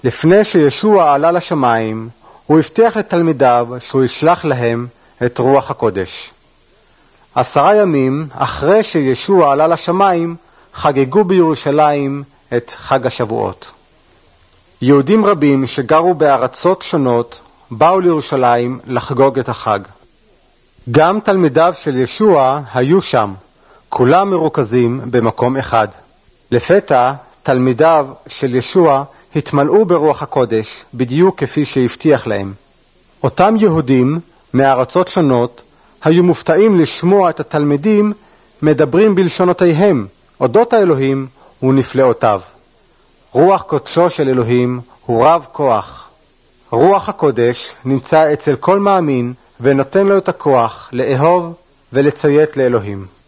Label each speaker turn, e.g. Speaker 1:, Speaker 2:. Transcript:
Speaker 1: לפני שישוע עלה לשמיים, הוא הבטיח לתלמידיו שהוא ישלח להם את רוח הקודש. 10 ימים אחרי שישוע עלה לשמיים, חגגו בירושלים את חג השבועות. יהודים רבים שגרו בארצות שונות באו לירושלים לחגוג את החג. גם תלמידיו של ישוע היו שם, כולם מרוכזים במקום אחד. לפתע תלמידיו של ישוע התמלאו ברוח הקודש בדיוק כפי שהבטיח להם. אותם יהודים מארצות שונות היו מופתעים לשמוע את התלמידים מדברים בלשונותיהם אודות האלוהים ונפלאותיו. רוח קודשו של אלוהים הוא רב כוח. רוח הקודש נמצא אצל כל מאמין ונותן לו את הכוח לאהוב ולציית לאלוהים.